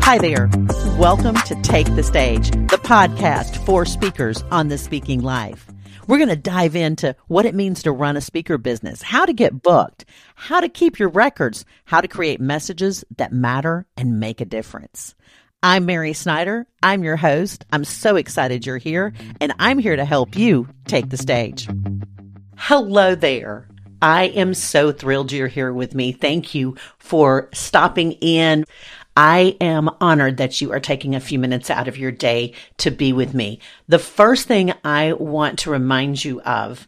Hi there. Welcome to Take the Stage, the podcast for speakers on the speaking life. We're going to dive into what it means to run a speaker business, how to get booked, how to keep your records, how to create messages that matter and make a difference. I'm Mary Snyder. I'm your host. I'm so excited you're here, and I'm here to help you take the stage. Hello there. I am so thrilled you're here with me. Thank you for stopping in. I am honored that you are taking a few minutes out of your day to be with me. The first thing I want to remind you of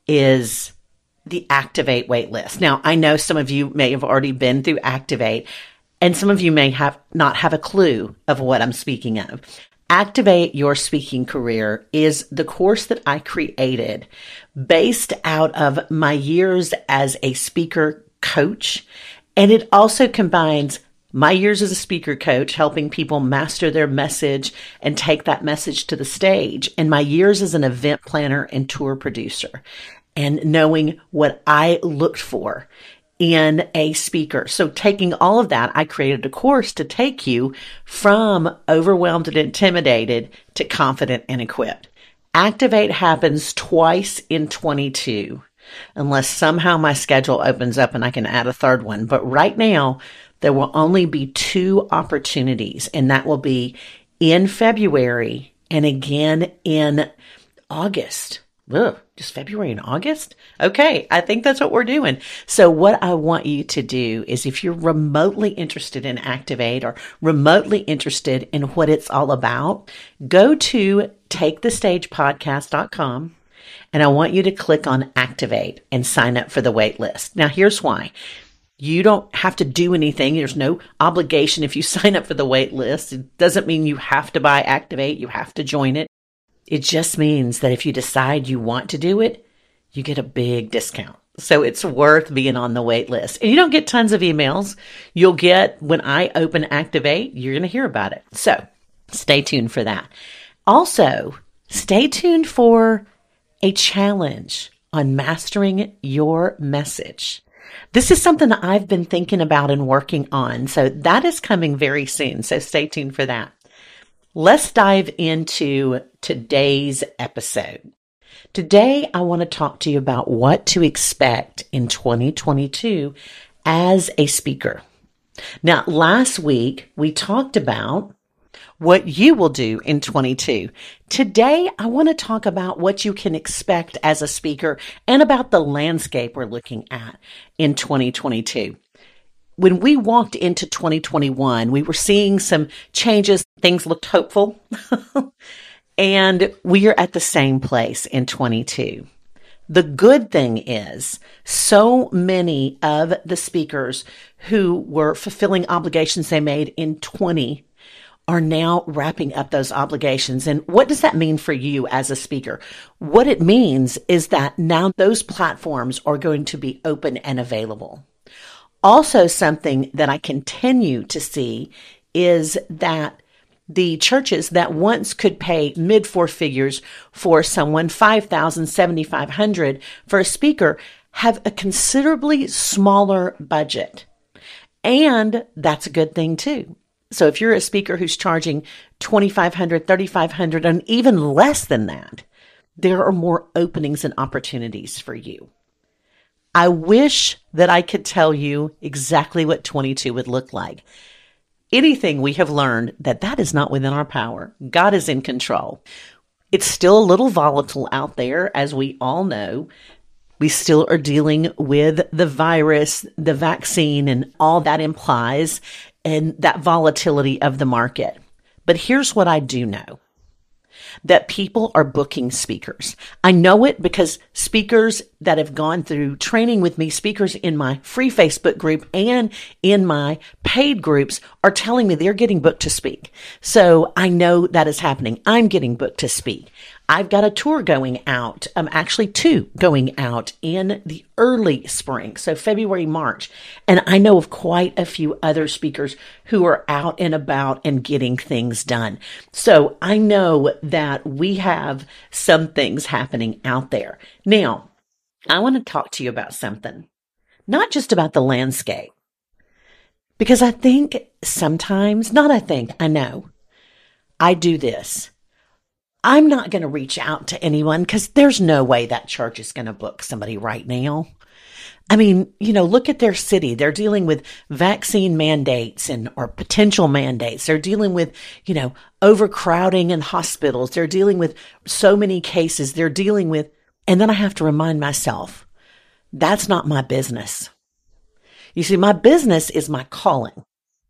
is the Activate waitlist. Now, I know some of you may have already been through Activate, and some of you may not have a clue of what I'm speaking of. Activate Your Speaking Career is the course that I created based out of my years as a speaker coach, and it also combines my years as a speaker coach, helping people master their message and take that message to the stage, and my years as an event planner and tour producer, and knowing what I looked for in a speaker. So taking all of that, I created a course to take you from overwhelmed and intimidated to confident and equipped. Activate happens twice in 22, unless somehow my schedule opens up and I can add a third one. But right now, there will only be 2 opportunities, and that will be in February and again in August. Ugh, just February and August? Okay, I think that's what we're doing. So what I want you to do is, if you're remotely interested in Activate or remotely interested in what it's all about, go to takethestagepodcast.com. And I want you to click on Activate and sign up for the wait list. Now, here's why. You don't have to do anything. There's no obligation if you sign up for the wait list. It doesn't mean you have to buy Activate. You have to join it. It just means that if you decide you want to do it, you get a big discount. So it's worth being on the wait list. And you don't get tons of emails. You'll get, when I open Activate, you're going to hear about it. So stay tuned for that. Also, stay tuned for a challenge on mastering your message. This is something that I've been thinking about and working on. So that is coming very soon. So stay tuned for that. Let's dive into today's episode. Today, I want to talk to you about what to expect in 2022 as a speaker. Now, last week, we talked about what you will do in 22. Today, I want to talk about what you can expect as a speaker and about the landscape we're looking at in 2022. When we walked into 2021, we were seeing some changes. Things looked hopeful. And we are at the same place in 22. The good thing is, so many of the speakers who were fulfilling obligations they made in 20 are now wrapping up those obligations. And what does that mean for you as a speaker? What it means is that now those platforms are going to be open and available. Also, something that I continue to see is that the churches that once could pay mid 4 figures for someone, $5,000, $7,500 for a speaker, have a considerably smaller budget. And that's a good thing too. So if you're a speaker who's charging $2,500, $3,500, and even less than that, there are more openings and opportunities for you. I wish that I could tell you exactly what 22 would look like. Anything we have learned that is not within our power. God is in control. It's still a little volatile out there, as we all know. We still are dealing with the virus, the vaccine, and all that implies, and that volatility of the market. But here's what I do know. That people are booking speakers. I know it because speakers that have gone through training with me, speakers in my free Facebook group and in my paid groups, are telling me they're getting booked to speak. So I know that is happening. I'm getting booked to speak. I've got a tour going out, actually 2 going out in the early spring, so February, March. And I know of quite a few other speakers who are out and about and getting things done. So I know that we have some things happening out there. Now, I want to talk to you about something, not just about the landscape. Because I think sometimes, I know, I do this. I'm not going to reach out to anyone because there's no way that church is going to book somebody right now. I mean, look at their city. They're dealing with vaccine mandates or potential mandates. They're dealing with, overcrowding in hospitals. They're dealing with so many cases. And then I have to remind myself, that's not my business. You see, my business is my calling.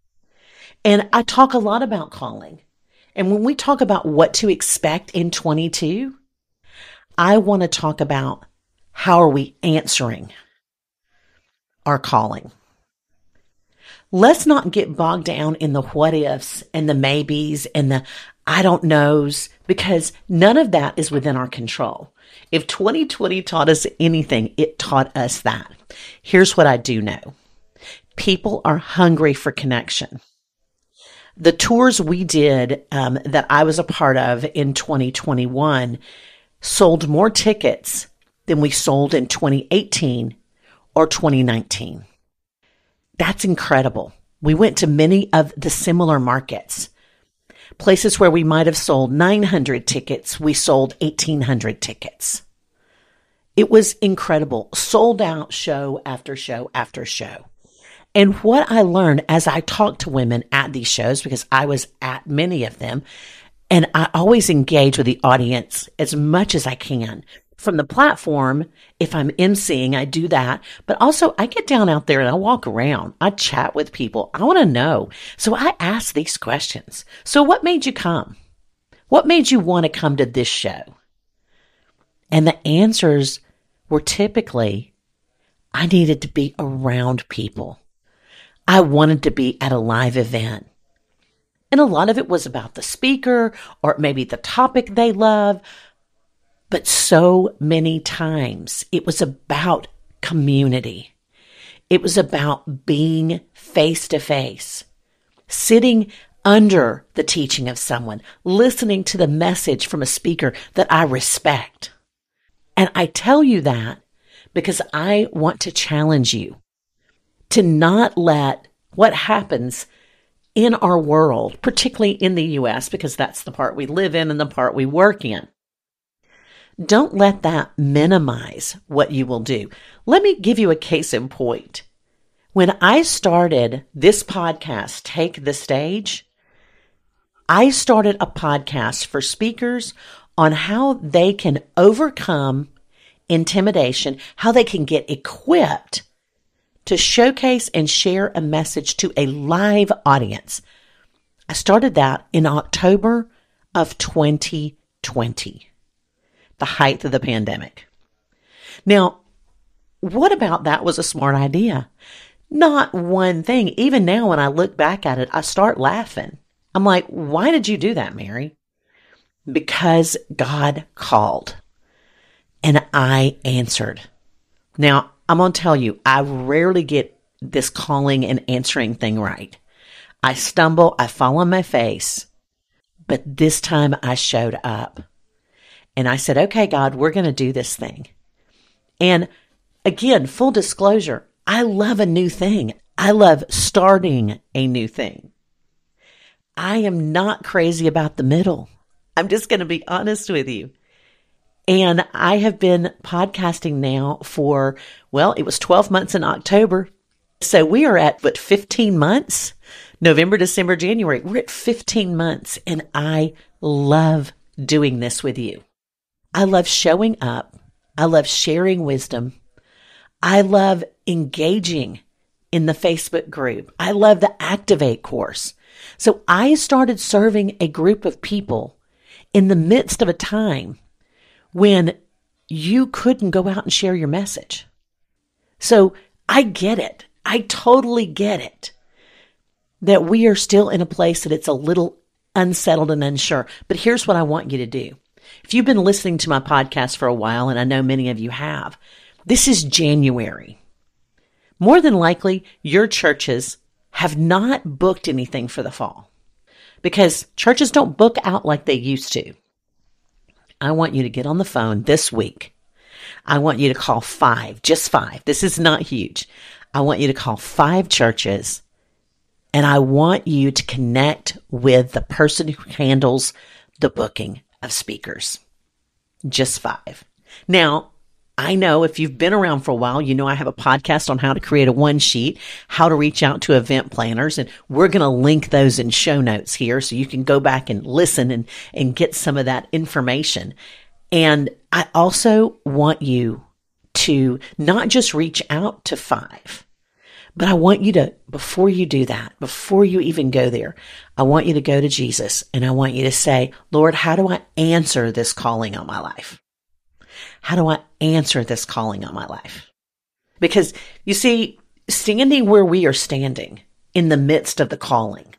And I talk a lot about calling. And when we talk about what to expect in 22, I want to talk about how are we answering our calling. Let's not get bogged down in the what ifs and the maybes and the I don't knows, because none of that is within our control. If 2020 taught us anything, it taught us that. Here's what I do know. People are hungry for connection. The tours we did that I was a part of in 2021 sold more tickets than we sold in 2018 or 2019. That's incredible. We went to many of the similar markets. Places where we might have sold 900 tickets, we sold 1,800 tickets. It was incredible. Sold out show after show after show. And what I learned as I talked to women at these shows, because I was at many of them, and I always engage with the audience as much as I can. From the platform, if I'm emceeing, I do that. But also, I get down out there and I walk around. I chat with people. I want to know. So I ask these questions. So what made you come? What made you want to come to this show? And the answers were typically, I needed to be around people. I wanted to be at a live event. And a lot of it was about the speaker or maybe the topic they love. But so many times it was about community. It was about being face to face, sitting under the teaching of someone, listening to the message from a speaker that I respect. And I tell you that because I want to challenge you to not let what happens in our world, particularly in the U.S., because that's the part we live in and the part we work in. Don't let that minimize what you will do. Let me give you a case in point. When I started this podcast, Take the Stage, I started a podcast for speakers on how they can overcome intimidation, how they can get equipped to showcase and share a message to a live audience. I started that in October of 2020, the height of the pandemic. Now, what about that was a smart idea? Not one thing. Even now, when I look back at it, I start laughing. I'm like, why did you do that, Mary? Because God called and I answered. Now, I'm going to tell you, I rarely get this calling and answering thing right. I stumble, I fall on my face, but this time I showed up and I said, okay, God, we're going to do this thing. And again, full disclosure, I love a new thing. I love starting a new thing. I am not crazy about the middle. I'm just going to be honest with you. And I have been podcasting now for, well, it was 12 months in October. So we are at, 15 months? November, December, January. We're at 15 months. And I love doing this with you. I love showing up. I love sharing wisdom. I love engaging in the Facebook group. I love the Activate course. So I started serving a group of people in the midst of a time when you couldn't go out and share your message. So I get it. I totally get it that we are still in a place that it's a little unsettled and unsure. But here's what I want you to do. If you've been listening to my podcast for a while, and I know many of you have, this is January. More than likely, your churches have not booked anything for the fall because churches don't book out like they used to. I want you to get on the phone this week. I want you to call 5, just 5. This is not huge. I want you to call 5 churches And I want you to connect with the person who handles the booking of speakers. Just 5. Now, I know if you've been around for a while, you know I have a podcast on how to create a one sheet, how to reach out to event planners, and we're going to link those in show notes here so you can go back and listen and get some of that information. And I also want you to not just reach out to 5, but I want you to, before you do that, before you even go there, I want you to go to Jesus and I want you to say, Lord, how do I answer this calling on my life? How do I answer this calling on my life? Because you see, standing where we are standing in the midst of the calling,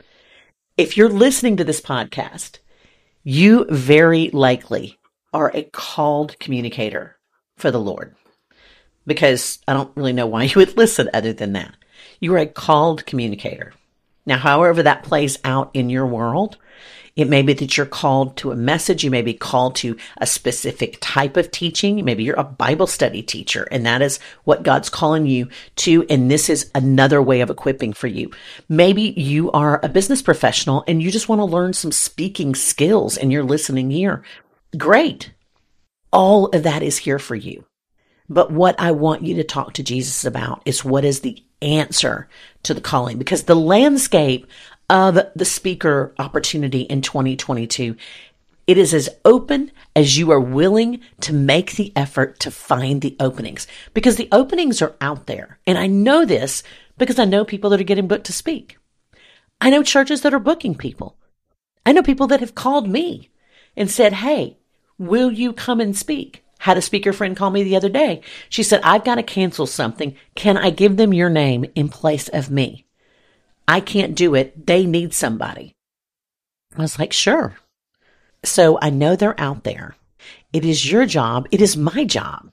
if you're listening to this podcast, you very likely are a called communicator for the Lord. Because I don't really know why you would listen other than that. You are a called communicator. Now, however that plays out in your world, it may be that you're called to a message. You may be called to a specific type of teaching. Maybe you're a Bible study teacher, and that is what God's calling you to. And this is another way of equipping for you. Maybe you are a business professional and you just want to learn some speaking skills and you're listening here. Great. All of that is here for you. But what I want you to talk to Jesus about is what is the answer to the calling, because the landscape of the speaker opportunity in 2022, it is as open as you are willing to make the effort to find the openings, because the openings are out there. And I know this because I know people that are getting booked to speak. I know churches that are booking people. I know people that have called me and said, hey, will you come and speak? Had a speaker friend call me the other day. She said, I've got to cancel something. Can I give them your name in place of me? I can't do it. They need somebody. I was like, sure. So I know they're out there. It is your job. It is my job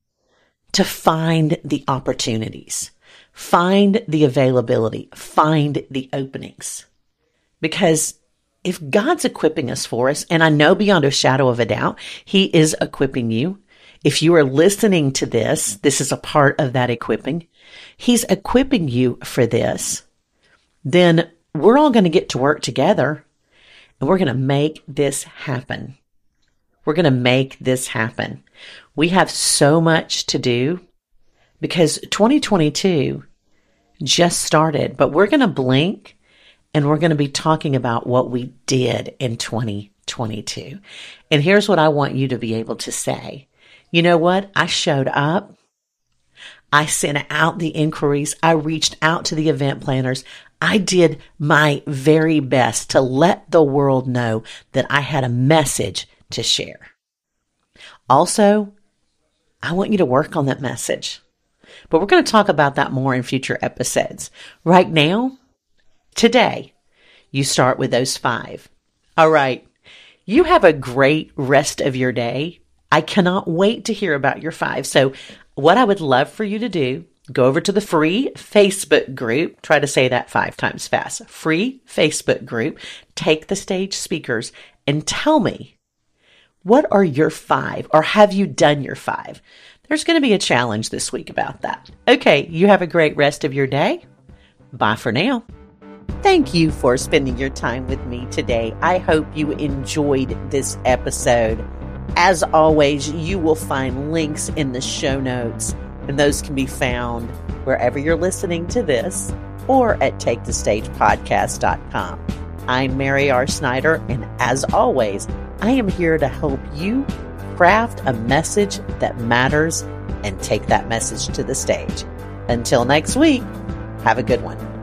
to find the opportunities, find the availability, find the openings. Because if God's equipping us for us, and I know beyond a shadow of a doubt, He is equipping you. If you are listening to this, this is a part of that equipping. He's equipping you for this. Then we're all going to get to work together and we're going to make this happen. We're going to make this happen. We have so much to do because 2022 just started, but we're going to blink and we're going to be talking about what we did in 2022. And here's what I want you to be able to say. You know what? I showed up. I sent out the inquiries. I reached out to the event planners. I did my very best to let the world know that I had a message to share. Also, I want you to work on that message. But we're going to talk about that more in future episodes. Right now, today, you start with those 5. All right. You have a great rest of your day. I cannot wait to hear about your 5. So what I would love for you to do, go over to the free Facebook group. Try to say that 5 times fast. Free Facebook group. Take the Stage Speakers and tell me, what are your 5, or have you done your 5? There's going to be a challenge this week about that. Okay, you have a great rest of your day. Bye for now. Thank you for spending your time with me today. I hope you enjoyed this episode. As always, you will find links in the show notes, and those can be found wherever you're listening to this or at takethestagepodcast.com. I'm Mary R. Snyder, and as always, I am here to help you craft a message that matters and take that message to the stage. Until next week, have a good one.